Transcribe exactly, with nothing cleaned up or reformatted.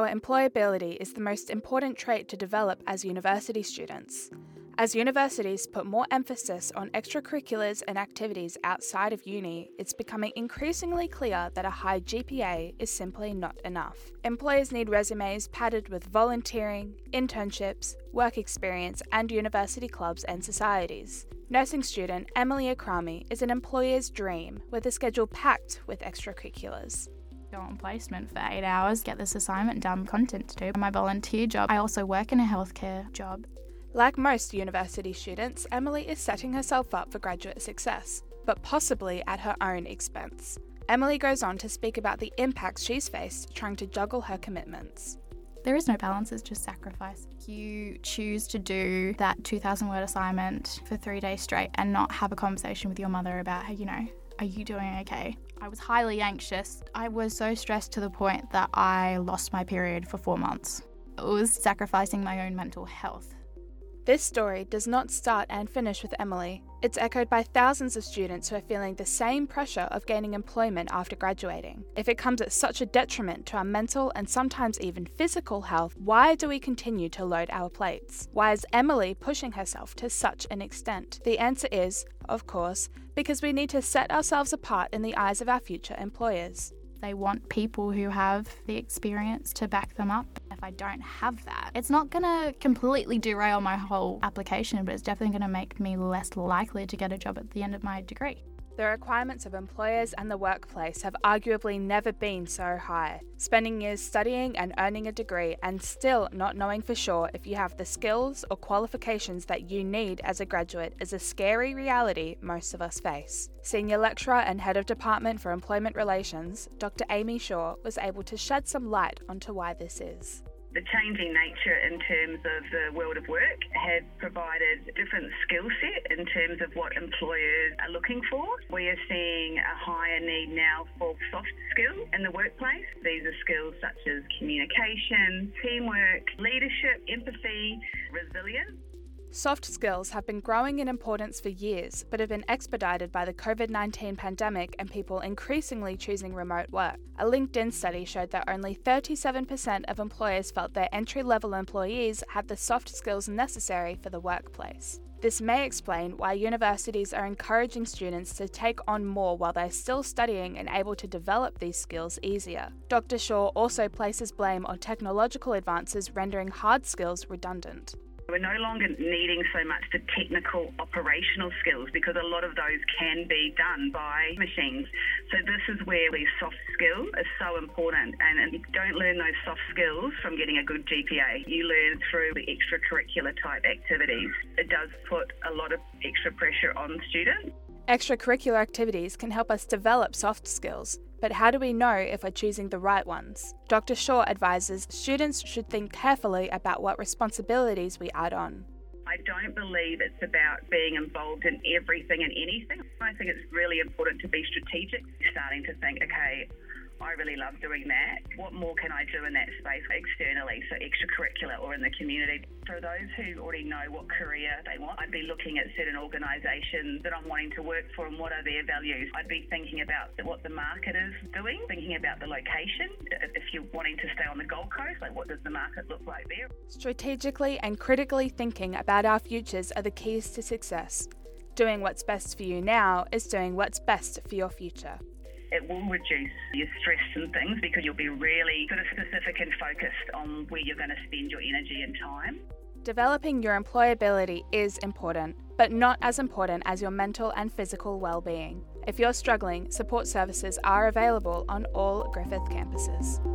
our employability is the most important trait to develop as university students. As universities put more emphasis on extracurriculars and activities outside of uni, it's becoming increasingly clear that a high G P A is simply not enough. Employers need resumes padded with volunteering, internships, work experience, and university clubs and societies. Nursing student Emily Akrami is an employer's dream, with a schedule packed with extracurriculars. Go on placement for eight hours, get this assignment done, content to do. My volunteer job, I also work in a healthcare job. Like most university students, Emily is setting herself up for graduate success, but possibly at her own expense. Emily goes on to speak about the impacts she's faced trying to juggle her commitments. There is no balance, it's just sacrifice. You choose to do that two thousand word assignment for three days straight and not have a conversation with your mother about, hey, you know, are you doing okay? I was highly anxious. I was so stressed to the point that I lost my period for four months. It was sacrificing my own mental health. This story does not start and finish with Emily. It's echoed by thousands of students who are feeling the same pressure of gaining employment after graduating. If it comes at such a detriment to our mental and sometimes even physical health, why do we continue to load our plates? Why is Emily pushing herself to such an extent? The answer is, of course, because we need to set ourselves apart in the eyes of our future employers. They want people who have the experience to back them up. If I don't have that, it's not going to completely derail my whole application, but it's definitely going to make me less likely to get a job at the end of my degree. The requirements of employers and the workplace have arguably never been so high. Spending years studying and earning a degree and still not knowing for sure if you have the skills or qualifications that you need as a graduate is a scary reality most of us face. Senior lecturer and head of department for employment relations, Doctor Amy Shaw, was able to shed some light onto why this is. The changing nature in terms of the world of work has provided a different skill set in terms of what employers are looking for. We are seeing a higher need now for soft skills in the workplace. These are skills such as communication, teamwork, leadership, empathy, resilience. Soft skills have been growing in importance for years, but have been expedited by the covid nineteen pandemic and people increasingly choosing remote work. A LinkedIn study showed that only thirty-seven percent of employers felt their entry-level employees had the soft skills necessary for the workplace. This may explain why universities are encouraging students to take on more while they're still studying and able to develop these skills easier. Doctor Shaw also places blame on technological advances rendering hard skills redundant. We're no longer needing so much the technical operational skills because a lot of those can be done by machines. So this is where these soft skills are so important, and, and you don't learn those soft skills from getting a good G P A. You learn through the extracurricular type activities. It does put a lot of extra pressure on students. Extracurricular activities can help us develop soft skills, but how do we know if we're choosing the right ones? Doctor Shaw advises students should think carefully about what responsibilities we add on. I don't believe it's about being involved in everything and anything. I think it's really important to be strategic, starting to think, okay, I really love doing that. What more can I do in that space externally, so extracurricular or in the community? For those who already know what career they want, I'd be looking at certain organisations that I'm wanting to work for and what are their values. I'd be thinking about what the market is doing, thinking about the location. If you're wanting to stay on the Gold Coast, like what does the market look like there? Strategically and critically thinking about our futures are the keys to success. Doing what's best for you now is doing what's best for your future. It will reduce your stress and things because you'll be really sort of specific and focused on where you're going to spend your energy and time. Developing your employability is important, but not as important as your mental and physical well-being. If you're struggling, support services are available on all Griffith campuses.